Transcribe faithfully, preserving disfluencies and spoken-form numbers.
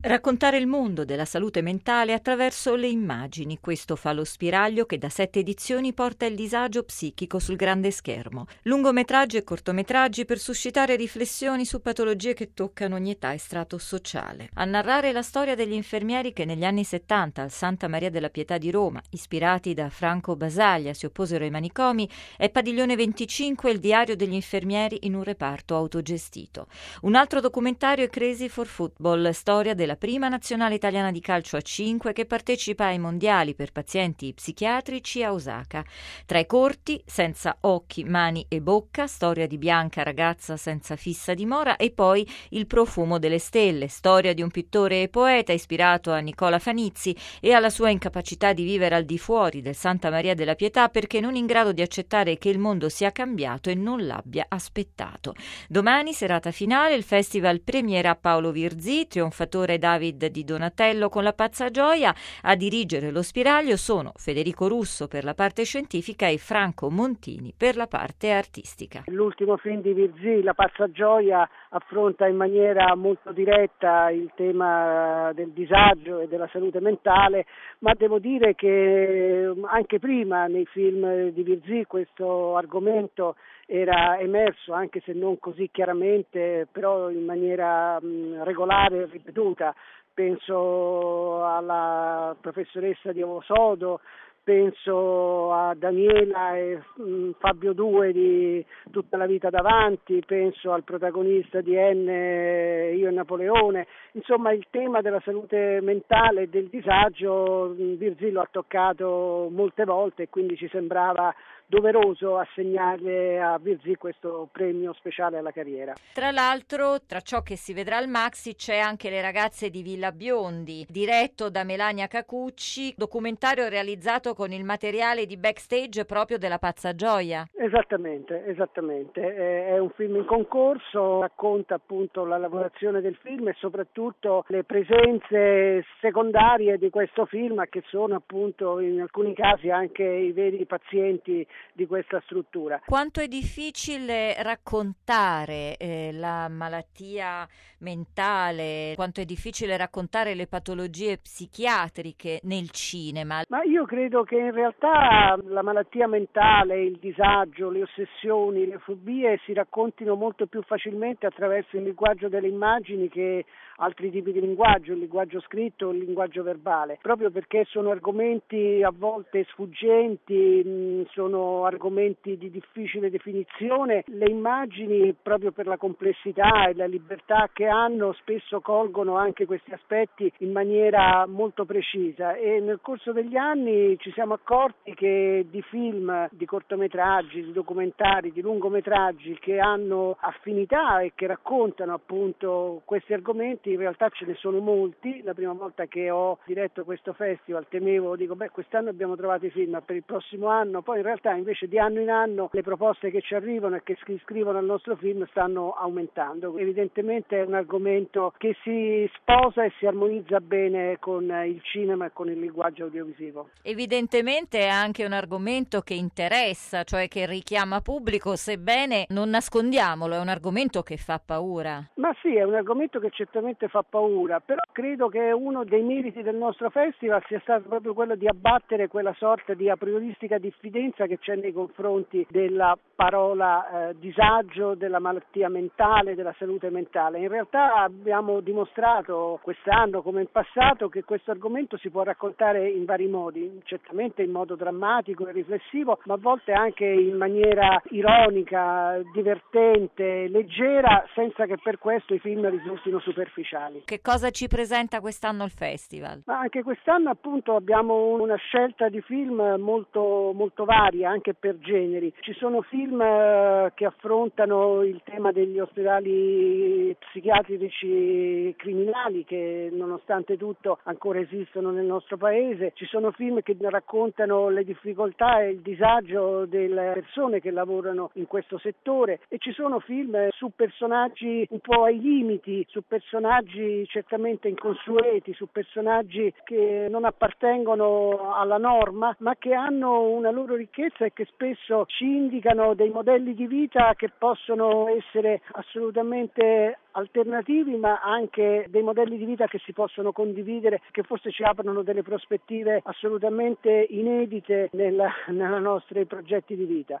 Raccontare il mondo della salute mentale attraverso le immagini, questo fa lo Spiraglio che da sette edizioni porta il disagio psichico sul grande schermo. Lungometraggi e cortometraggi per suscitare riflessioni su patologie che toccano ogni età e strato sociale. A narrare la storia degli infermieri che negli anni settanta al Santa Maria della Pietà di Roma, ispirati da Franco Basaglia, si opposero ai manicomi, è Padiglione venticinque, il diario degli infermieri in un reparto autogestito. Un altro documentario è Crazy for Football, storia della prima nazionale italiana di calcio a cinque che partecipa ai mondiali per pazienti psichiatrici a Osaka. Tra i corti, Senza occhi, mani e bocca, storia di Bianca, ragazza senza fissa dimora, e poi Il profumo delle stelle, storia di un pittore e poeta ispirato a Nicola Fanizzi e alla sua incapacità di vivere al di fuori del Santa Maria della Pietà perché non in grado di accettare che il mondo sia cambiato e non l'abbia aspettato. Domani, serata finale, il festival premiera Paolo Virzì, trionfatore David Di Donatello con La pazza gioia. A dirigere lo Spiraglio sono Federico Russo per la parte scientifica e Franco Montini per la parte artistica. L'ultimo film di Virzì, La pazza gioia, affronta in maniera molto diretta il tema del disagio e della salute mentale, ma devo dire che anche prima nei film di Virzì questo argomento era emerso, anche se non così chiaramente, però in maniera mh, regolare e ripetuta. Penso alla professoressa di Ovosodo, penso a Daniela e mh, Fabio Due di Tutta la vita davanti, penso al protagonista di N, Io e Napoleone. Insomma, il tema della salute mentale e del disagio Virzì lo ha toccato molte volte e quindi ci sembrava doveroso assegnare a Virzì questo premio speciale alla carriera. Tra l'altro, tra ciò che si vedrà al Maxi c'è anche Le ragazze di Villa Biondi, diretto da Melania Cacucci, documentario realizzato con il materiale di backstage proprio della Pazza Gioia. Esattamente, esattamente. È un film in concorso, racconta appunto la lavorazione del film e soprattutto le presenze secondarie di questo film, che sono appunto in alcuni casi anche i veri pazienti di questa struttura. Quanto è difficile raccontare eh, la malattia mentale, quanto è difficile raccontare le patologie psichiatriche nel cinema? Ma io credo che in realtà la malattia mentale, il disagio, le ossessioni, le fobie si raccontino molto più facilmente attraverso il linguaggio delle immagini che altri tipi di linguaggio, il linguaggio scritto o il linguaggio verbale, proprio perché sono argomenti a volte sfuggenti, mh, sono argomenti di difficile definizione. Le immagini, proprio per la complessità e la libertà che hanno, spesso colgono anche questi aspetti in maniera molto precisa e nel corso degli anni ci siamo accorti che di film, di cortometraggi, di documentari, di lungometraggi che hanno affinità e che raccontano appunto questi argomenti, in realtà ce ne sono molti. La prima volta che ho diretto questo festival temevo, dico beh quest'anno abbiamo trovato i film, per il prossimo anno, poi in realtà invece di anno in anno le proposte che ci arrivano e che si iscrivono al nostro film stanno aumentando. Evidentemente è un argomento che si sposa e si armonizza bene con il cinema e con il linguaggio audiovisivo. Evidentemente è anche un argomento che interessa, cioè che richiama pubblico, sebbene non nascondiamolo, è un argomento che fa paura. Ma sì, è un argomento che certamente fa paura, però credo che uno dei meriti del nostro festival sia stato proprio quello di abbattere quella sorta di aprioristica diffidenza che c'è nei confronti della parola eh, disagio, della malattia mentale, della salute mentale. In realtà abbiamo dimostrato quest'anno come in passato che questo argomento si può raccontare in vari modi, certamente in modo drammatico e riflessivo, ma a volte anche in maniera ironica, divertente, leggera, senza che per questo i film risultino superficiali. Che cosa ci presenta quest'anno il festival? Ma anche quest'anno appunto abbiamo una scelta di film molto, molto varia, anche per generi. Ci sono film eh, che affrontano il tema degli ospedali psichiatrici criminali che nonostante tutto ancora esistono nel nostro paese. Ci sono film che raccontano le difficoltà e il disagio delle persone che lavorano in questo settore e ci sono film su personaggi un po' ai limiti, su personaggi personaggi certamente inconsueti, su personaggi che non appartengono alla norma, ma che hanno una loro ricchezza e che spesso ci indicano dei modelli di vita che possono essere assolutamente alternativi, ma anche dei modelli di vita che si possono condividere, che forse ci aprono delle prospettive assolutamente inedite nella, nella nostri progetti di vita.